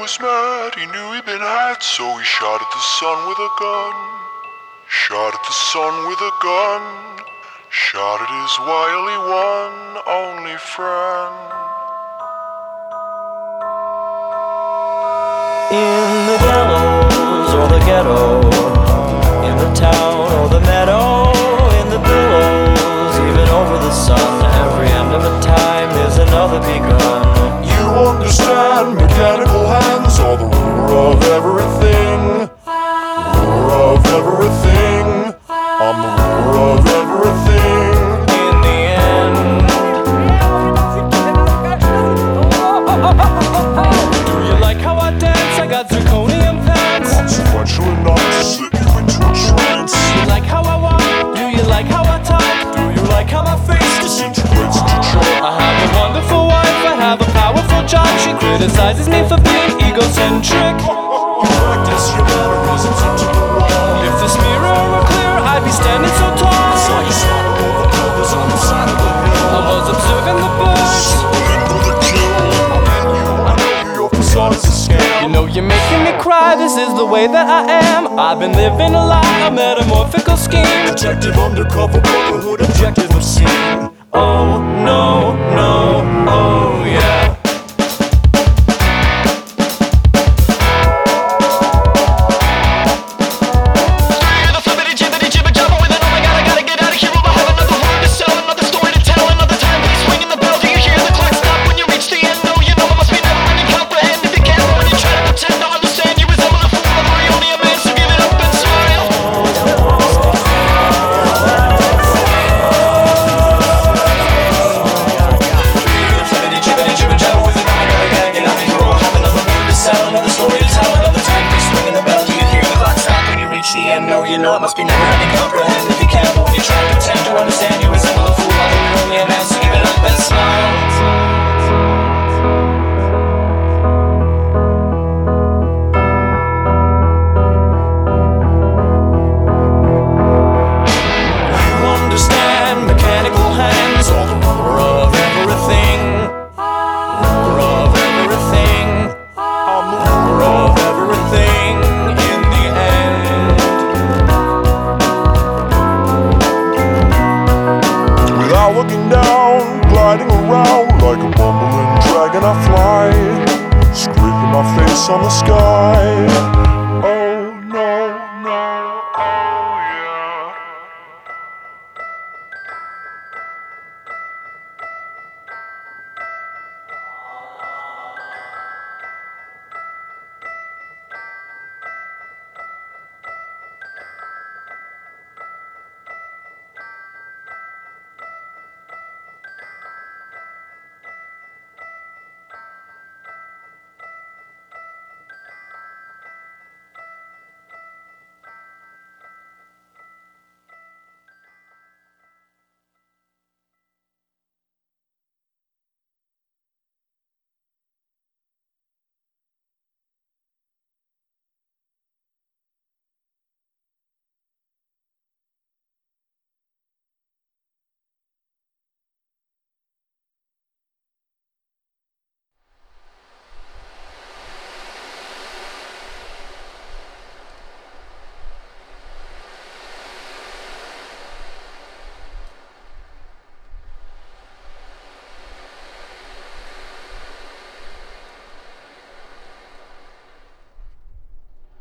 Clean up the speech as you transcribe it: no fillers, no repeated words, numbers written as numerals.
was mad, he knew he'd been had, so he shot at the sun with a gun. Shot at the sun with a gun. Shot at his wily one, only friend. In the gallows or the ghetto, in the town or the meadow, in the billows, even over the sun, every end of a time is another begun. You understand, mechanical hands are the ruler of everything. Ruler of everything. I'm the ruler of everything. In the end, do you like how I dance? I got zirconium pants. Consequential enough to slip you into a trance. Do you like how I walk? Do you like how I talk? Do you like how my face Disintegrates into chalk. I have a wonderful wife, I have a powerful job. She criticizes me for being egocentric. You practice your mannerisms into the wall. If this mirror were clear, I'd be standing so tall. I saw you slaughter all the clovers on the side of the hill. I was observing the birds. In for the kill. And you, I know your facade is a scam. You know you're making me cry, this is the way that I am. I've been living a lie, a metamorphical scheme. Detective undercover brotherhood, objective obscene. Oh no, no, oh yeah. No, you know it must be never ending. Comprehend if you can, but when you're trying to